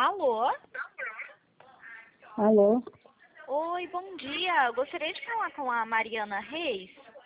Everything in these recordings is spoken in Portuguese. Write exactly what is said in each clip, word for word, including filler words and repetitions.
Alô? Alô? Oi, bom dia. Eu gostaria de falar com a Mariana Reis.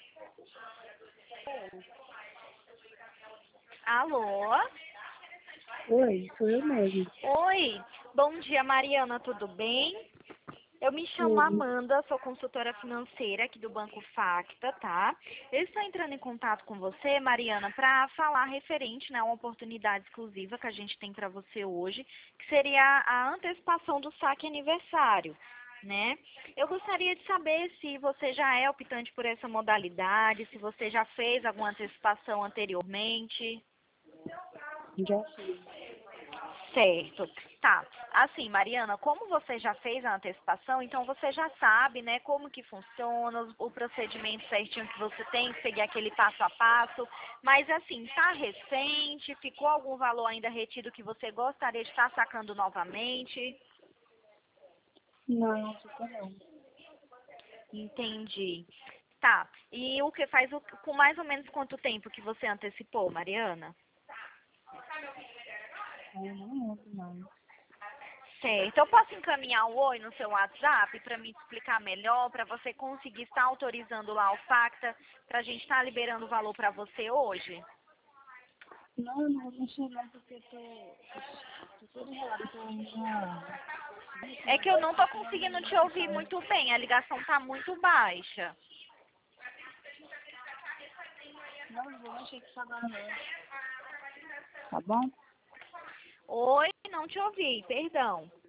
Alô? Oi, sou eu mesmo. Oi, bom dia, Mariana, tudo bem? Eu me chamo Tudo. Amanda, sou consultora financeira aqui do Banco Facta, tá? Eu estou entrando em contato com você, Mariana, para falar referente, né, a uma oportunidade exclusiva que a gente tem para você hoje, que seria a antecipação do saque aniversário, né? Eu gostaria de saber se você já é optante por essa modalidade, se você já fez alguma antecipação anteriormente. Já fiz. Certo. Tá. Assim, Mariana, como você já fez a antecipação, então você já sabe, né, como que funciona, o procedimento certinho que você tem que seguir aquele passo a passo. Mas assim, tá recente, ficou algum valor ainda retido que você gostaria de estar sacando novamente? Não, não ficou não. Entendi. Tá. E o que faz o, com mais ou menos quanto tempo que você antecipou, Mariana? Eu não lembro mais. Certo. Eu posso encaminhar o oi no seu WhatsApp para me explicar melhor, para você conseguir estar autorizando lá o Facta, para a gente estar liberando o valor para você hoje? Não, eu não vou mexer não, porque eu tô, tô todo enrolado, eu tô ainda... É que eu não estou conseguindo te ouvir muito bem, a ligação está muito baixa. Não, não vou mexer com isso agora não. Tá bom? Oi, não te ouvi, perdão.